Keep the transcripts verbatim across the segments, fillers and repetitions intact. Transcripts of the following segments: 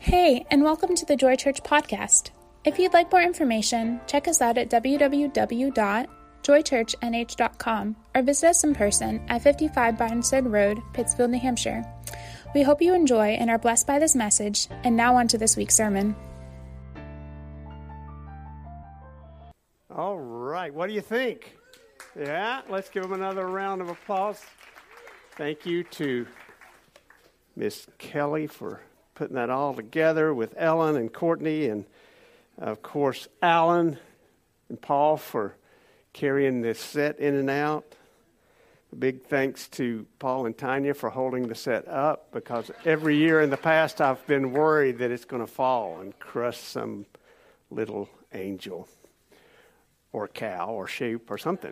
Hey, and welcome to the Joy Church podcast. If you'd like more information, check us out at w w w dot joy church n h dot com or visit us in person at fifty-five Barnstead Road, Pittsfield, New Hampshire. We hope you enjoy and are blessed by this message. And now on to this week's sermon. All right, what do you think? Yeah, let's give them another round of applause. Thank you to Miss Kelly for putting that all together with Ellen and Courtney, and of course Alan and Paul for carrying this set in and out. A big thanks to Paul and Tanya for holding the set up, because every year in the past I've been worried that it's going to fall and crush some little angel or cow or sheep or something.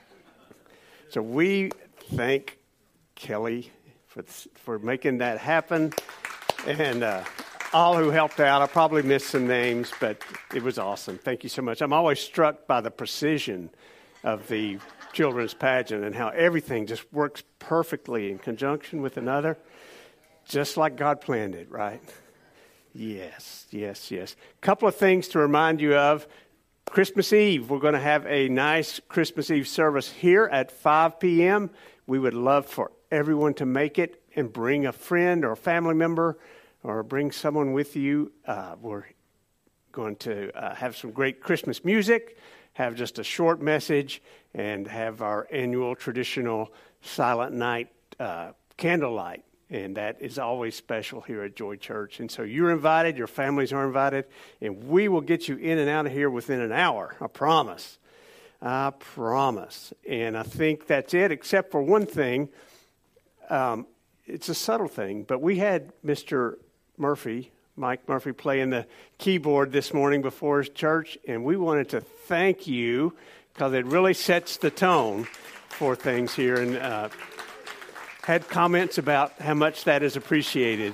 So we thank Kelly for for making that happen, and uh, all who helped out. I probably missed some names, but it was awesome. Thank you so much. I'm always struck by the precision of the children's pageant and how everything just works perfectly in conjunction with another, just like God planned it, right? Yes, yes, yes. A couple of things to remind you of. Christmas Eve, we're going to have a nice Christmas Eve service here at five p.m. We would love for everyone to make it and bring a friend or a family member or bring someone with you. Uh, we're going to uh, have some great Christmas music, have just a short message, and have our annual traditional Silent Night uh, candlelight. And that is always special here at Joy Church. And so you're invited, your families are invited, and we will get you in and out of here within an hour. I promise. I promise. And I think that's it, except for one thing. Um, it's a subtle thing, but we had Mister Murphy, Mike Murphy, playing the keyboard this morning before his church, and we wanted to thank you because it really sets the tone for things here. And uh, had comments about how much that is appreciated.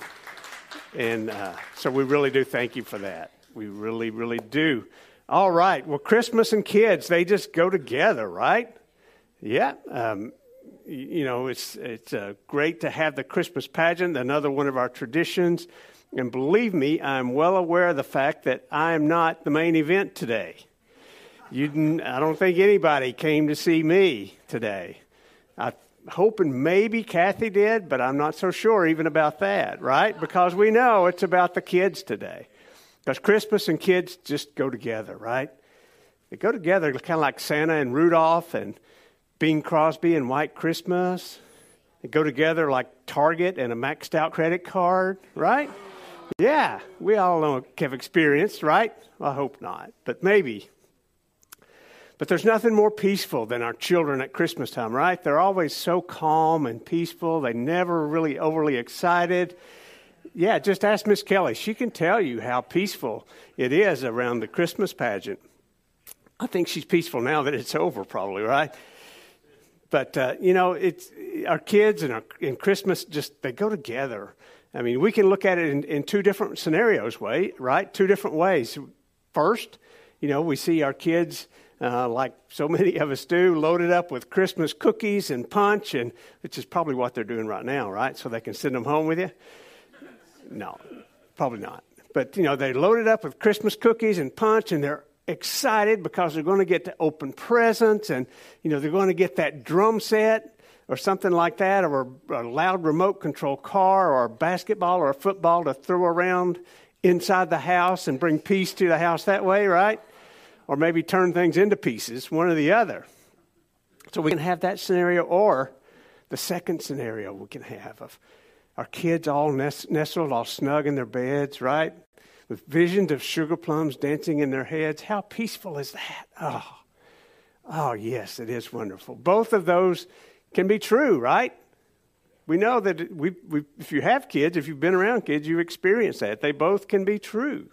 And uh, so we really do thank you for that. We really, really do. All right. Well, Christmas and kids, they just go together, right? Yeah. Um, you know, it's it's uh, great to have the Christmas pageant, another one of our traditions. And believe me, I'm well aware of the fact that I am not the main event today. You didn't, I don't think anybody came to see me today. I hoping maybe Kathy did, but I'm not so sure even about that, right? Because we know it's about the kids today. Because Christmas and kids just go together, right? They go together kind of like Santa and Rudolph and Bing Crosby and White Christmas. They go together like Target and a maxed out credit card, right? Yeah, we all know, have experienced, right? Well, I hope not, but maybe. But there's nothing more peaceful than our children at Christmas time, right? They're always so calm and peaceful. They never really overly excited. Yeah, just ask Miss Kelly. She can tell you how peaceful it is around the Christmas pageant. I think she's peaceful now that it's over, probably, right? But, uh, you know, it's our kids and, our, and Christmas, just they go together. I mean, we can look at it in, in two different scenarios, way, right? Two different ways. First, you know, we see our kids, Uh, like so many of us do, loaded up with Christmas cookies and punch, and which is probably what they're doing right now, right? So they can send them home with you? No, probably not. But, you know, they loaded up with Christmas cookies and punch, and they're excited because they're going to get to open presents, and, you know, they're going to get that drum set or something like that, or a, a loud remote control car or a basketball or a football to throw around inside the house and bring peace to the house that way, right? Or maybe turn things into pieces, one or the other. So we can have that scenario, or the second scenario we can have of our kids all nest, nestled, all snug in their beds, right? With visions of sugar plums dancing in their heads. How peaceful is that? Oh, oh yes, it is wonderful. Both of those can be true, right? We know that we, we, if you have kids, if you've been around kids, you experience that. They both can be true.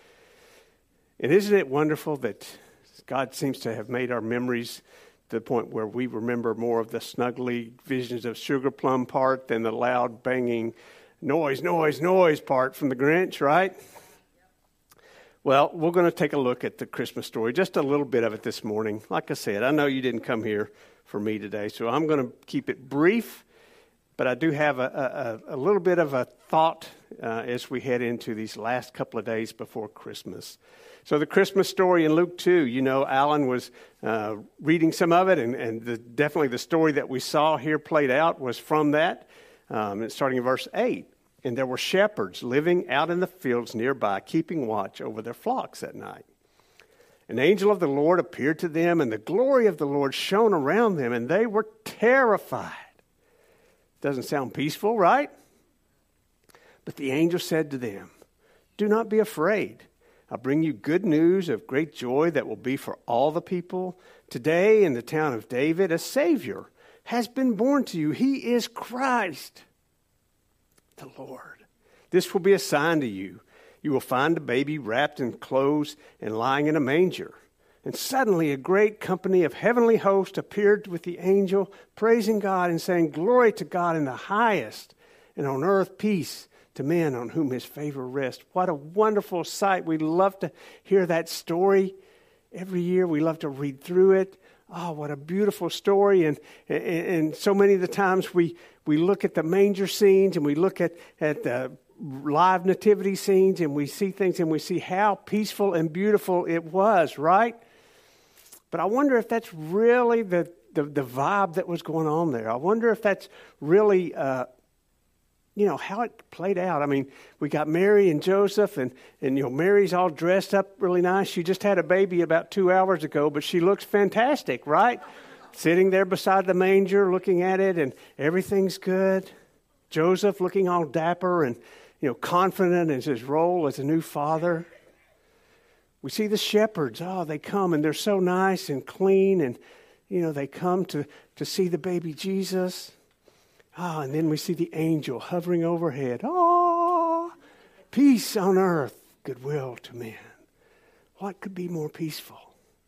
And isn't it wonderful that God seems to have made our memories to the point where we remember more of the snuggly visions of sugar plum part than the loud banging noise, noise, noise part from the Grinch, right? Well, we're going to take a look at the Christmas story, just a little bit of it this morning. Like I said, I know you didn't come here for me today, so I'm going to keep it brief But I do have a, a, a little bit of a thought uh, as we head into these last couple of days before Christmas. So the Christmas story in Luke two, you know, Alan was uh, reading some of it, and, and the, definitely the story that we saw here played out was from that, um, starting in verse eight. And there were shepherds living out in the fields nearby, keeping watch over their flocks at night. An angel of the Lord appeared to them, and the glory of the Lord shone around them, and they were terrified. Doesn't sound peaceful, right? But the angel said to them, "Do not be afraid. I bring you good news of great joy that will be for all the people. Today in the town of David, a Savior has been born to you. He is Christ, the Lord. This will be a sign to you. You will find a baby wrapped in clothes and lying in a manger." And suddenly a great company of heavenly hosts appeared with the angel, praising God and saying, "Glory to God in the highest, and on earth peace to men on whom his favor rests." What a wonderful sight. We love to hear that story. Every year we love to read through it. Oh, what a beautiful story. And, and, and so many of the times we, we look at the manger scenes and we look at, at the live nativity scenes and we see things and we see how peaceful and beautiful it was, right? But I wonder if that's really the, the, the vibe that was going on there. I wonder if that's really, uh, you know, how it played out. I mean, we got Mary and Joseph, and, and, you know, Mary's all dressed up really nice. She just had a baby about two hours ago, but she looks fantastic, right? Sitting there beside the manger, looking at it, and everything's good. Joseph looking all dapper and, you know, confident in his role as a new father. We see the shepherds. Oh, they come, and they're so nice and clean, and, you know, they come to, to see the baby Jesus. Ah, oh, and then we see the angel hovering overhead. Oh, peace on earth, goodwill to men. What could be more peaceful?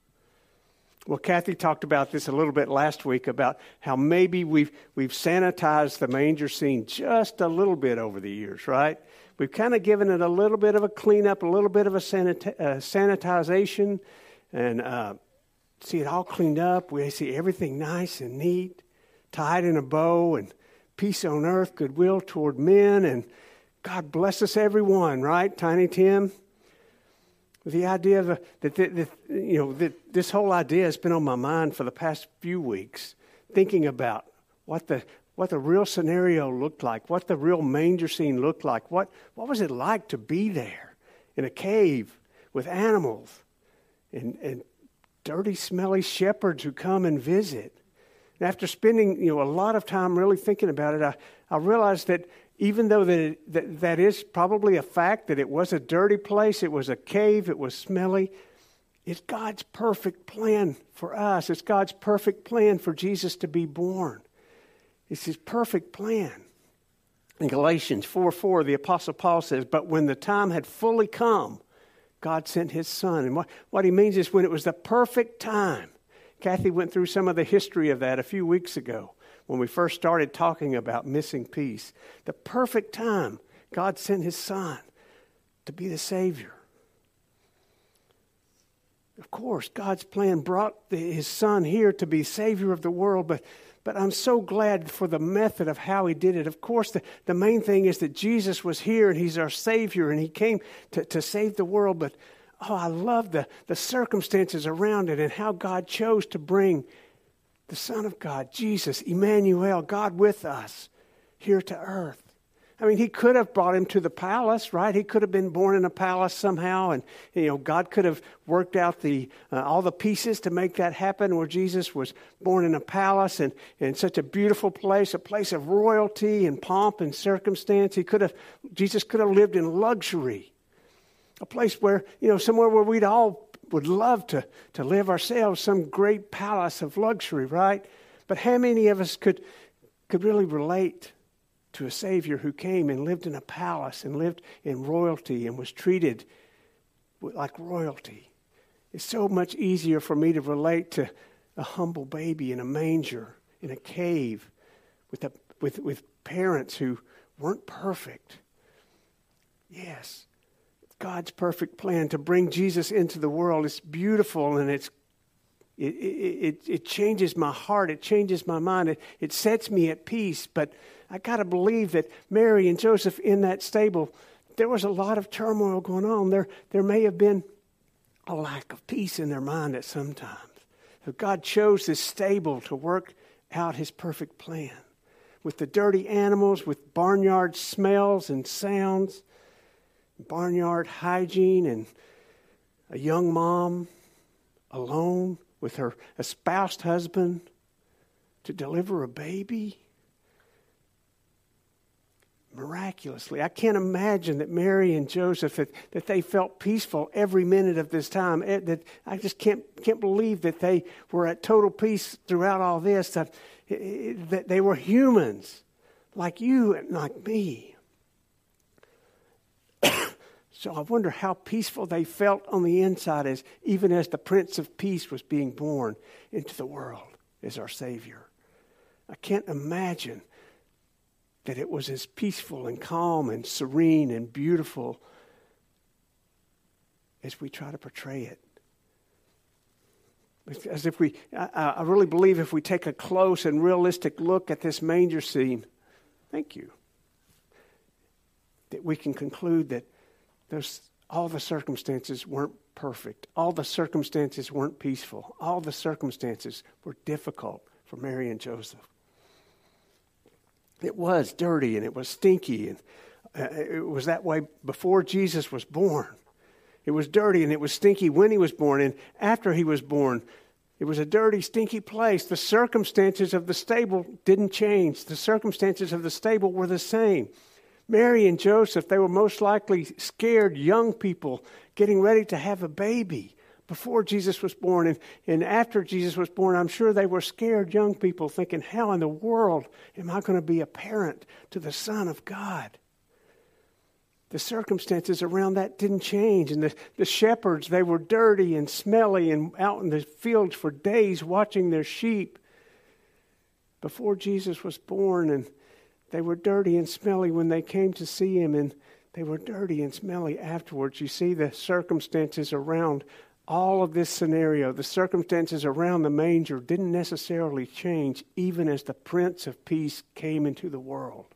Well, Kathy talked about this a little bit last week about how maybe we've we've sanitized the manger scene just a little bit over the years, right? We've kind of given it a little bit of a cleanup, a little bit of a sanita- uh, sanitization, and uh, see it all cleaned up. We see everything nice and neat, tied in a bow, and peace on earth, goodwill toward men, and God bless us everyone, right, Tiny Tim? The idea of, uh, that, that, that, you know, that this whole idea has been on my mind for the past few weeks, thinking about what the what the real scenario looked like, what the real manger scene looked like, what what was it like to be there in a cave with animals and, and dirty, smelly shepherds who come and visit. And after spending, you know, a lot of time really thinking about it, I, I realized that even though that, it, that that is probably a fact, that it was a dirty place, it was a cave, it was smelly, it's God's perfect plan for us. It's God's perfect plan for Jesus to be born. It's his perfect plan. In Galatians four four, the Apostle Paul says, "But when the time had fully come, God sent his Son." And what, what he means is when it was the perfect time. Kathy went through some of the history of that a few weeks ago when we first started talking about missing peace. The perfect time, God sent his Son to be the Savior. Of course, God's plan brought the, his Son here to be Savior of the world, but, but I'm so glad for the method of how he did it. Of course, the, the main thing is that Jesus was here and he's our Savior and he came to, to save the world, but oh, I love the, the circumstances around it and how God chose to bring the Son of God, Jesus, Emmanuel, God with us, here to earth. I mean, he could have brought him to the palace, right? He could have been born in a palace somehow, and you know, God could have worked out the uh, all the pieces to make that happen, where Jesus was born in a palace and in such a beautiful place, a place of royalty and pomp and circumstance. He could have, Jesus could have lived in luxury, a place where, you know, somewhere where we'd all would love to, to live ourselves, some great palace of luxury, right? But how many of us could could really relate to a Savior who came and lived in a palace and lived in royalty and was treated like royalty? It's so much easier for me to relate to a humble baby in a manger, in a cave, with a, with with parents who weren't perfect. Yes, God's perfect plan to bring Jesus into the world is beautiful, and it's it it, it, it changes my heart. It changes my mind. It, it sets me at peace. But I got to believe that Mary and Joseph in that stable, there was a lot of turmoil going on. There, there may have been a lack of peace in their mind at some times. So God chose this stable to work out his perfect plan. With the dirty animals, with barnyard smells and sounds, barnyard hygiene, and a young mom alone with her espoused husband to deliver a baby. Miraculously. I can't imagine that Mary and Joseph, that, that they felt peaceful every minute of this time. It, that I just can't can't believe that they were at total peace throughout all this. That, it, that they were humans like you and like me. So I wonder how peaceful they felt on the inside, as even as the Prince of Peace was being born into the world as our Savior. I can't imagine that it was as peaceful and calm and serene and beautiful as we try to portray it. As if we, I, I really believe if we take a close and realistic look at this manger scene, thank you, that we can conclude that there's, all the circumstances weren't perfect. All the circumstances weren't peaceful. All the circumstances were difficult for Mary and Joseph. It was dirty and it was stinky, and uh, it was that way before Jesus was born. It was dirty and it was stinky when he was born, and after he was born, it was a dirty, stinky place. The circumstances of the stable didn't change. The circumstances of the stable were the same. Mary and Joseph, they were most likely scared young people getting ready to have a baby before Jesus was born. And, and after Jesus was born, I'm sure they were scared young people thinking, how in the world am I going to be a parent to the Son of God? The circumstances around that didn't change. And the, the shepherds, they were dirty and smelly and out in the fields for days watching their sheep before Jesus was born. And they were dirty and smelly when they came to see him, and they were dirty and smelly afterwards. You see, the circumstances around all of this scenario, the circumstances around the manger didn't necessarily change even as the Prince of Peace came into the world.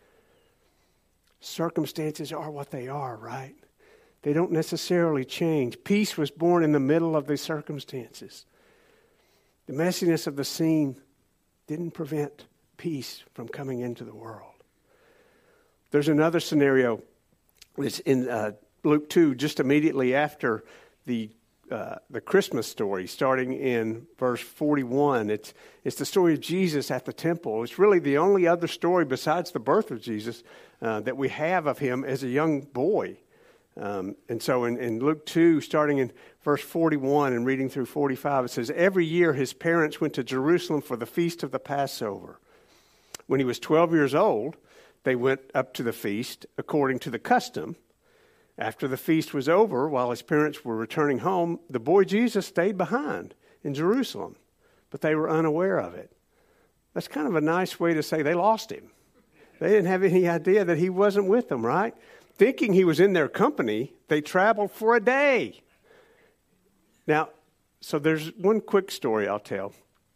Circumstances are what they are, right? They don't necessarily change. Peace was born in the middle of the circumstances. The messiness of the scene didn't prevent peace from coming into the world. There's another scenario. It's in uh, Luke two, just immediately after the uh, the Christmas story, starting in verse forty-one. It's it's the story of Jesus at the temple. It's really the only other story besides the birth of Jesus uh, that we have of him as a young boy. Um, and so in, in Luke two, starting in verse forty-one and reading through forty-five, it says, every year his parents went to Jerusalem for the feast of the Passover. When he was twelve years old, they went up to the feast according to the custom. After the feast was over, while his parents were returning home, the boy Jesus stayed behind in Jerusalem, but they were unaware of it. That's kind of a nice way to say they lost him. They didn't have any idea that he wasn't with them, right? Thinking he was in their company, they traveled for a day. Now, so there's one quick story I'll tell.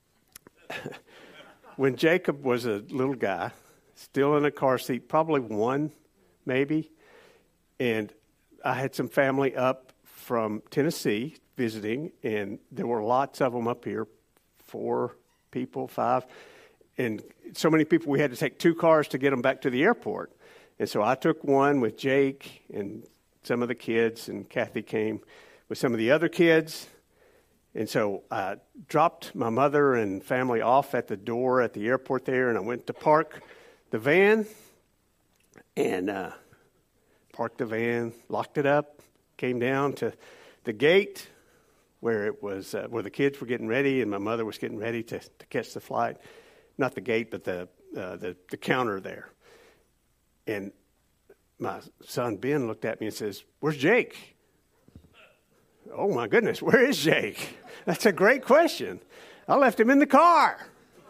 When Jacob was a little guy, still in a car seat, probably one, maybe, and I had some family up from Tennessee visiting, and there were lots of them up here, four people, five, and so many people we had to take two cars to get them back to the airport. And so I took one with Jake and some of the kids, and Kathy came with some of the other kids. And so I dropped my mother and family off at the door at the airport there, and I went to park the van and uh, parked the van, locked it up, came down to the gate where it was uh, where the kids were getting ready, and my mother was getting ready to, to catch the flight. Not the gate, but the uh, the, the counter there. And my son Ben looked at me and says, "Where's Jake?" Oh, my goodness, where is Jake? That's a great question. I left him in the car.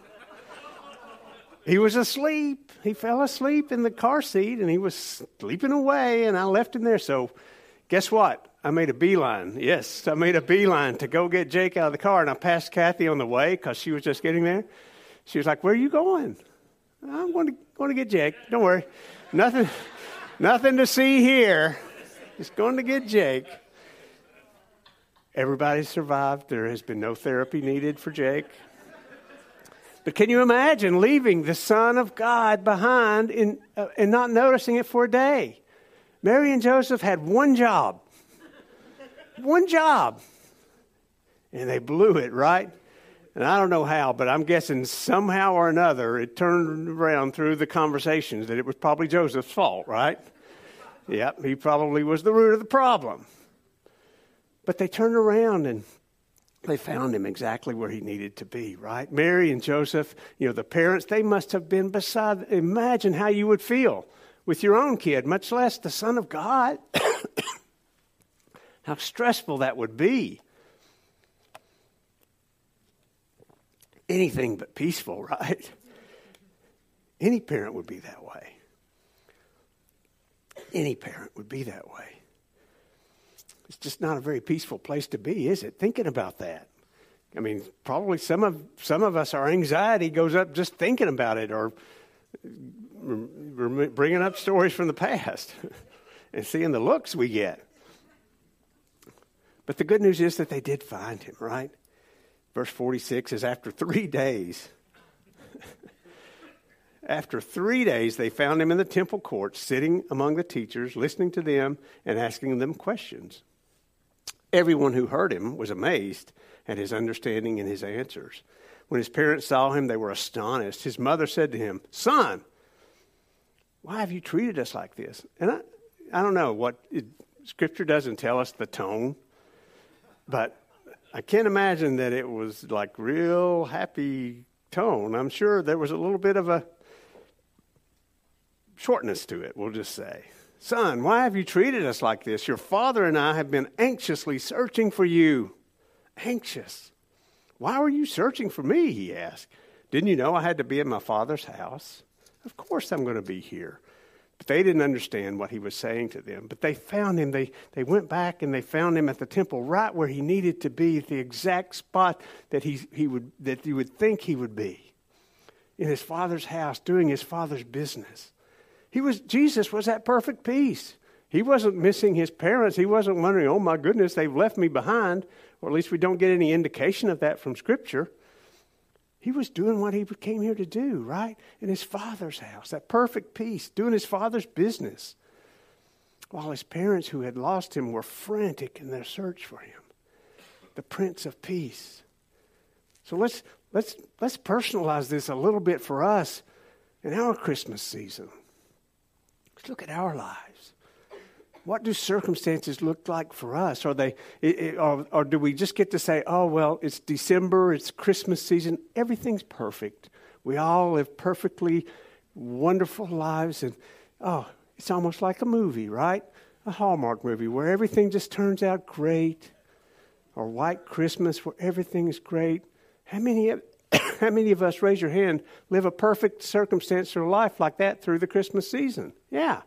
He was asleep. He fell asleep in the car seat, and he was sleeping away, and I left him there. So guess what? I made a beeline. Yes, I made a beeline to go get Jake out of the car, and I passed Kathy on the way because she was just getting there. She was like, "Where are you going?" "I'm going to, Going to get Jake. Don't worry. Nothing, nothing to see here. Just going to get Jake. Everybody survived. There has been no therapy needed for Jake. But can you imagine leaving the Son of God behind in, uh, and not noticing it for a day? Mary and Joseph had one job. One job. And they blew it, right? And I don't know how, but I'm guessing somehow or another it turned around through the conversations that it was probably Joseph's fault, right? Yep, he probably was the root of the problem. But they turned around and they found him exactly where he needed to be, right? Mary and Joseph, you know, the parents, they must have been beside, imagine how you would feel with your own kid, much less the Son of God. How stressful that would be. Anything but peaceful, right? Any parent would be that way. Any parent would be that way. It's just not a very peaceful place to be, is it? Thinking about that. I mean, probably some of some of us, our anxiety goes up just thinking about it, or we're bringing up stories from the past and seeing the looks we get. But the good news is that they did find him, right? Verse forty-six is after three days. After three days, they found him in the temple courts, sitting among the teachers, listening to them and asking them questions. Everyone who heard him was amazed at his understanding and his answers. When his parents saw him, they were astonished. His mother said to him, "Son, why have you treated us like this?" And I, I don't know what it, Scripture doesn't tell us the tone, but I can't imagine that it was like real happy tone. I'm sure there was a little bit of a shortness to it, we'll just say. "Son, why have you treated us like this? Your father and I have been anxiously searching for you." Anxious. "Why were you searching for me?" he asked. "Didn't you know I had to be in my father's house? Of course I'm going to be here." But they didn't understand what he was saying to them. But they found him. They, they went back and they found him at the temple right where he needed to be, at the exact spot that he, he would that you would think he would be. In his father's house, doing his father's business. He was Jesus was at perfect peace. He wasn't missing his parents. He wasn't wondering, "Oh my goodness, they've left me behind." Or at least we don't get any indication of that from Scripture. He was doing what he came here to do, right? In his Father's house, that perfect peace, doing his Father's business. While his parents who had lost him were frantic in their search for him. The Prince of Peace. So let's let's let's personalize this a little bit for us in our Christmas season. Let's look at our lives. What do circumstances look like for us? Are they, it, it, or, or do we just get to say, "Oh, well, it's December, it's Christmas season, everything's perfect. We all live perfectly wonderful lives." And, oh, it's almost like a movie, right? A Hallmark movie where everything just turns out great. Or White Christmas where everything is great. How many of, how many of us, raise your hand, live a perfect circumstance or life like that through the Christmas season? Yeah.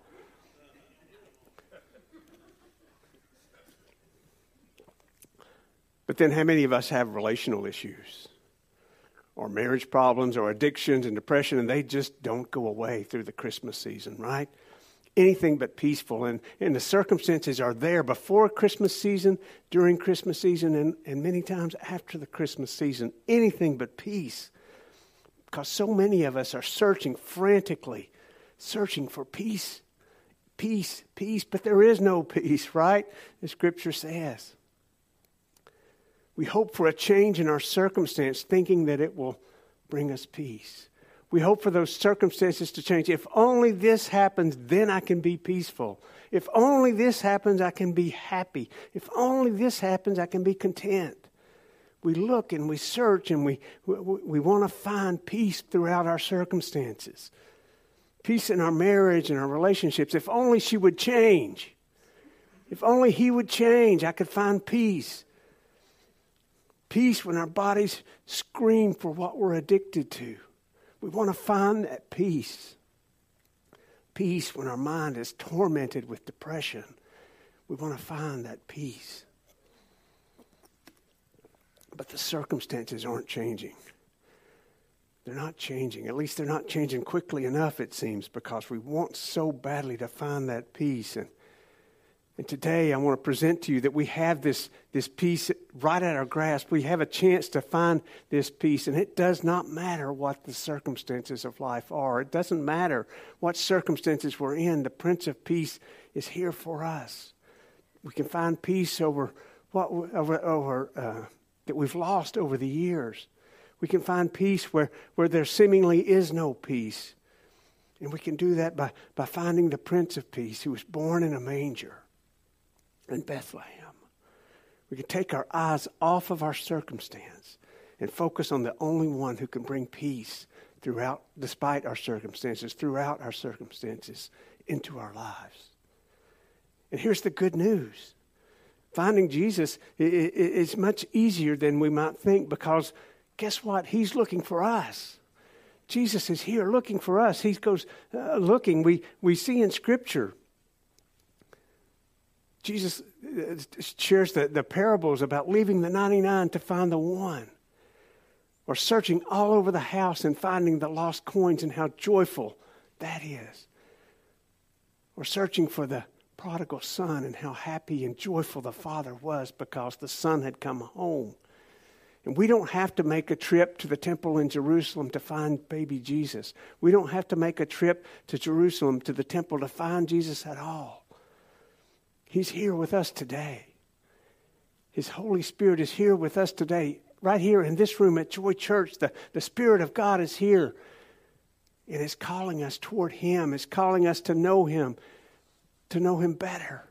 But then how many of us have relational issues or marriage problems or addictions and depression, and they just don't go away through the Christmas season, right? Anything but peaceful. And, and the circumstances are there before Christmas season, during Christmas season, and, and many times after the Christmas season. Anything but peace. Because so many of us are searching frantically, searching for peace. Peace, peace, but there is no peace, right? The Scripture says. We hope for a change in our circumstance, thinking that it will bring us peace. We hope for those circumstances to change. If only this happens, then I can be peaceful. If only this happens, I can be happy. If only this happens, I can be content. We look and we search and we, we, we want to find peace throughout our circumstances. Peace in our marriage and our relationships. If only she would change. If only he would change, I could find peace. Peace when our bodies scream for what we're addicted to. We want to find that peace. Peace when our mind is tormented with depression. We want to find that peace. But the circumstances aren't changing. They're not changing. At least they're not changing quickly enough, it seems, because we want so badly to find that peace. And, and today I want to present to you that we have this, this peace right at our grasp. We have a chance to find this peace. And it does not matter what the circumstances of life are. It doesn't matter what circumstances we're in. The Prince of Peace is here for us. We can find peace over what over, over uh, that we've lost over the years. We can find peace where, where there seemingly is no peace. And we can do that by, by finding the Prince of Peace who was born in a manger in Bethlehem. We can take our eyes off of our circumstance and focus on the only one who can bring peace throughout, despite our circumstances, throughout our circumstances, into our lives. And here's the good news. Finding Jesus is much easier than we might think, because guess what? He's looking for us. Jesus is here looking for us. He goes uh, looking. We, we see in Scripture, Jesus shares the, the parables about leaving the ninety-nine to find the one, or searching all over the house and finding the lost coins and how joyful that is, or searching for the prodigal son and how happy and joyful the father was because the son had come home. And we don't have to make a trip to the temple in Jerusalem to find baby Jesus. We don't have to make a trip to Jerusalem, to the temple, to find Jesus at all. He's here with us today. His Holy Spirit is here with us today. Right here in this room at Joy Church, the, the Spirit of God is here. And is calling us toward Him. Is calling us to know Him. To know Him better.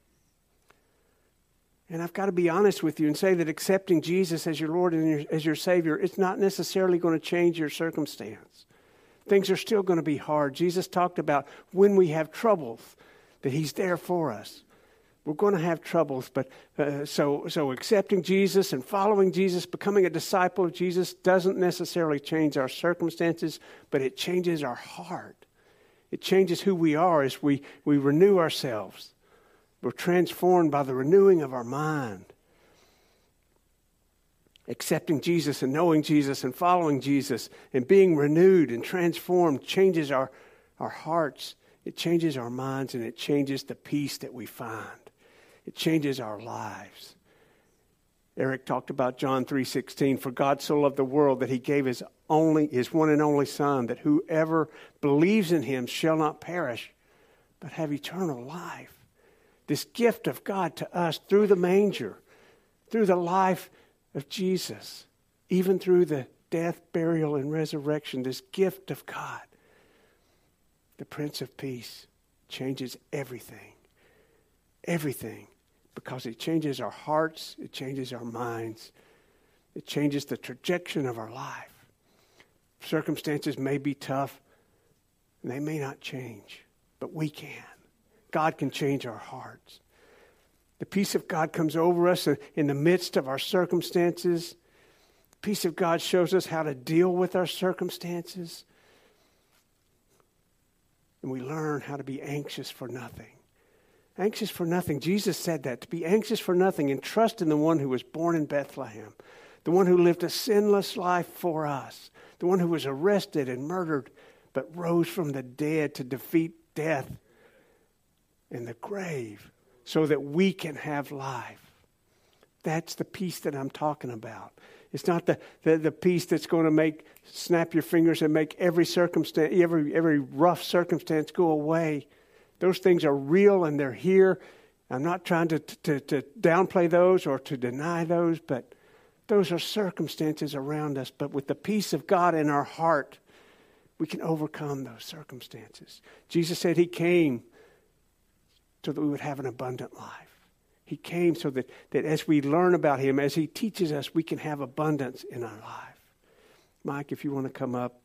And I've got to be honest with you and say that accepting Jesus as your Lord and your, as your Savior, it's not necessarily going to change your circumstance. Things are still going to be hard. Jesus talked about when we have troubles, that He's there for us. We're going to have troubles, but uh, so so accepting Jesus and following Jesus, becoming a disciple of Jesus, doesn't necessarily change our circumstances, but it changes our heart. It changes who we are as we, we renew ourselves. We're transformed by the renewing of our mind. Accepting Jesus and knowing Jesus and following Jesus and being renewed and transformed changes our, our hearts. It changes our minds, and it changes the peace that we find. It changes our lives. Eric talked about John three sixteen. For God so loved the world that He gave His only, His one and only Son, that whoever believes in Him shall not perish, but have eternal life. This gift of God to us through the manger, through the life of Jesus, even through the death, burial, and resurrection, this gift of God, the Prince of Peace, changes everything. Everything. Because it changes our hearts, it changes our minds, it changes the trajectory of our life. Circumstances may be tough, and they may not change, but we can. God can change our hearts. The peace of God comes over us in the midst of our circumstances. The peace of God shows us how to deal with our circumstances. And we learn how to be anxious for nothing. Anxious for nothing. Jesus said that, to be anxious for nothing and trust in the one who was born in Bethlehem, the one who lived a sinless life for us, the one who was arrested and murdered but rose from the dead to defeat death and the grave so that we can have life. That's the peace that I'm talking about. It's not the, the, the peace that's going to make, snap your fingers and make every circumstance, every, every rough circumstance go away. Those things are real and they're here. I'm not trying to, to, to downplay those or to deny those, but those are circumstances around us. But with the peace of God in our heart, we can overcome those circumstances. Jesus said He came so that we would have an abundant life. He came so that, that as we learn about Him, as He teaches us, we can have abundance in our life. Mike, if you want to come up.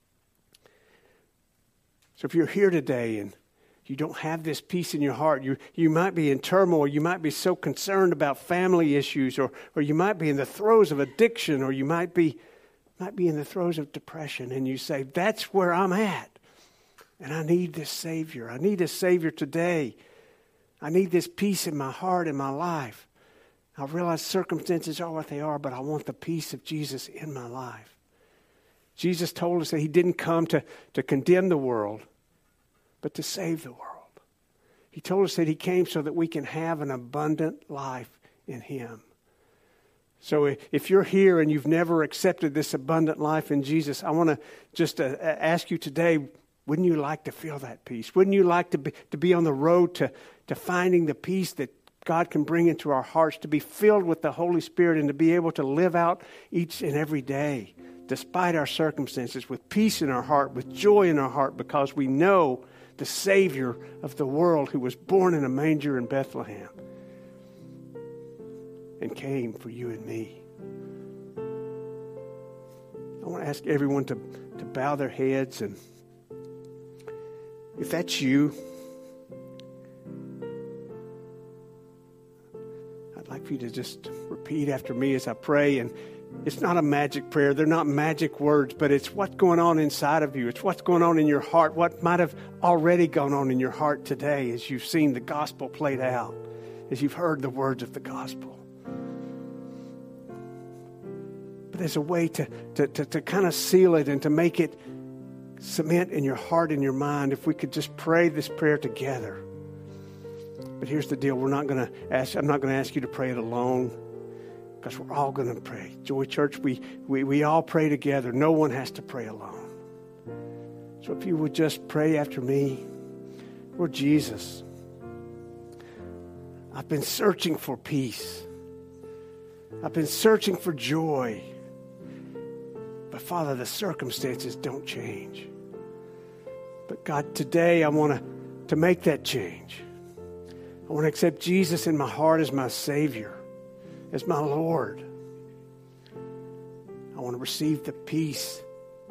So if you're here today and you don't have this peace in your heart, you you might be in turmoil, you might be so concerned about family issues, or or you might be in the throes of addiction, or you might be might be in the throes of depression, and you say, that's where I'm at. And I need this Savior. I need a Savior today. I need this peace in my heart, in my life. I realize circumstances are what they are, but I want the peace of Jesus in my life. Jesus told us that he didn't come to, to condemn the world, but to save the world. He told us that he came so that we can have an abundant life in him. So if you're here and you've never accepted this abundant life in Jesus, I want to just uh, ask you today, wouldn't you like to feel that peace? Wouldn't you like to be, to be on the road to, to finding the peace that God can bring into our hearts, to be filled with the Holy Spirit and to be able to live out each and every day, despite our circumstances, with peace in our heart, with joy in our heart, because we know the Savior of the world who was born in a manger in Bethlehem and came for you and me. I want to ask everyone to, to bow their heads, and if that's you, I'd like for you to just repeat after me as I pray. And it's not a magic prayer. They're not magic words, but it's what's going on inside of you. It's what's going on in your heart, what might have already gone on in your heart today as you've seen the gospel played out, as you've heard the words of the gospel. But there's a way to, to, to, to kind of seal it and to make it cement in your heart and your mind if we could just pray this prayer together. But here's the deal. We're not going to ask, I'm not going to ask you to pray it alone, because we're all going to pray. Joy Church, we, we, we all pray together. No one has to pray alone. So if you would just pray after me. Lord Jesus, I've been searching for peace. I've been searching for joy. But Father, the circumstances don't change. But God, today I want to, to make that change. I want to accept Jesus in my heart as my Savior, as my Lord. I want to receive the peace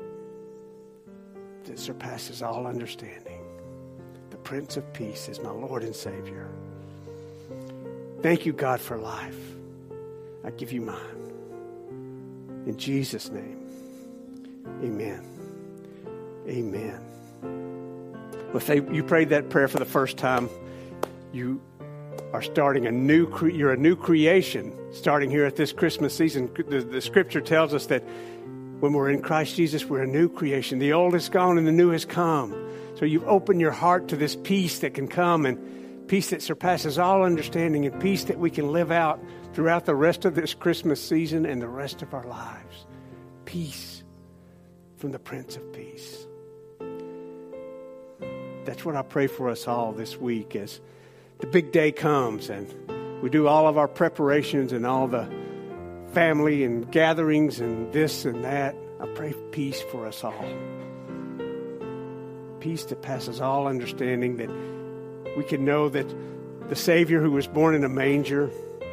that surpasses all understanding. The Prince of Peace is my Lord and Savior. Thank you, God, for life. I give you mine. In Jesus' name, amen. Amen. Well, if they, you prayed that prayer for the first time, you are starting a new, cre- you're a new creation starting here at this Christmas season. The, the scripture tells us that when we're in Christ Jesus, we're a new creation. The old is gone and the new has come. So you've opened your heart to this peace that can come, and peace that surpasses all understanding, and peace that we can live out throughout the rest of this Christmas season and the rest of our lives. Peace from the Prince of Peace. That's what I pray for us all this week as the big day comes and we do all of our preparations and all the family and gatherings and this and that. I pray peace for us all. Peace that passes all understanding, that we can know that the Savior who was born in a manger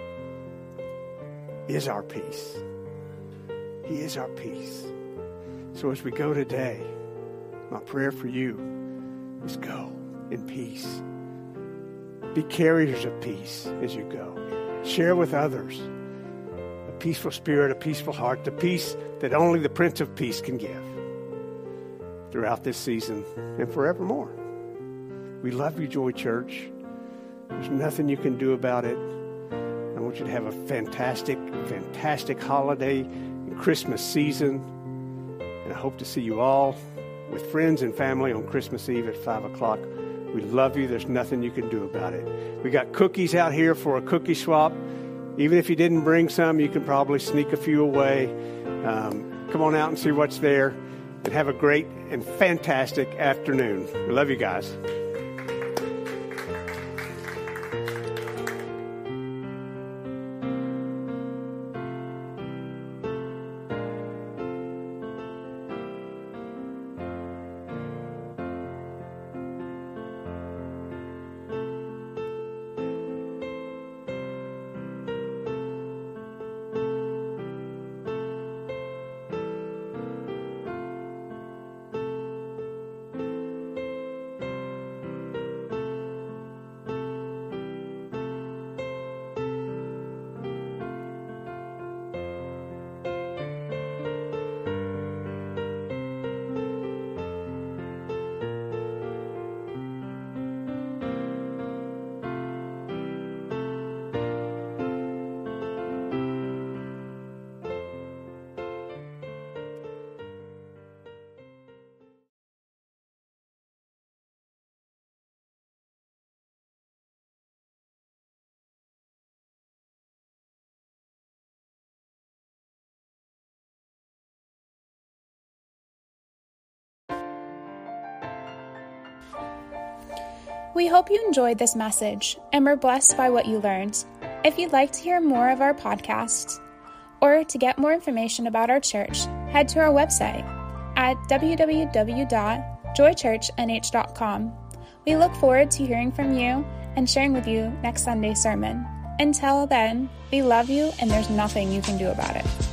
is our peace. He is our peace. So as we go today, my prayer for you is go in peace. Be carriers of peace as you go. Share with others a peaceful spirit, a peaceful heart, the peace that only the Prince of Peace can give throughout this season and forevermore. We love you, Joy Church. There's nothing you can do about it. I want you to have a fantastic, fantastic holiday and Christmas season. And I hope to see you all with friends and family on Christmas Eve at five o'clock. We love you. There's nothing you can do about it. We got cookies out here for a cookie swap. Even if you didn't bring some, you can probably sneak a few away. Um, come on out and see what's there. And have a great and fantastic afternoon. We love you guys. We hope you enjoyed this message and were blessed by what you learned. If you'd like to hear more of our podcasts or to get more information about our church, head to our website at w w w dot joy church n h dot com. We look forward to hearing from you and sharing with you next Sunday's sermon. Until then, we love you and there's nothing you can do about it.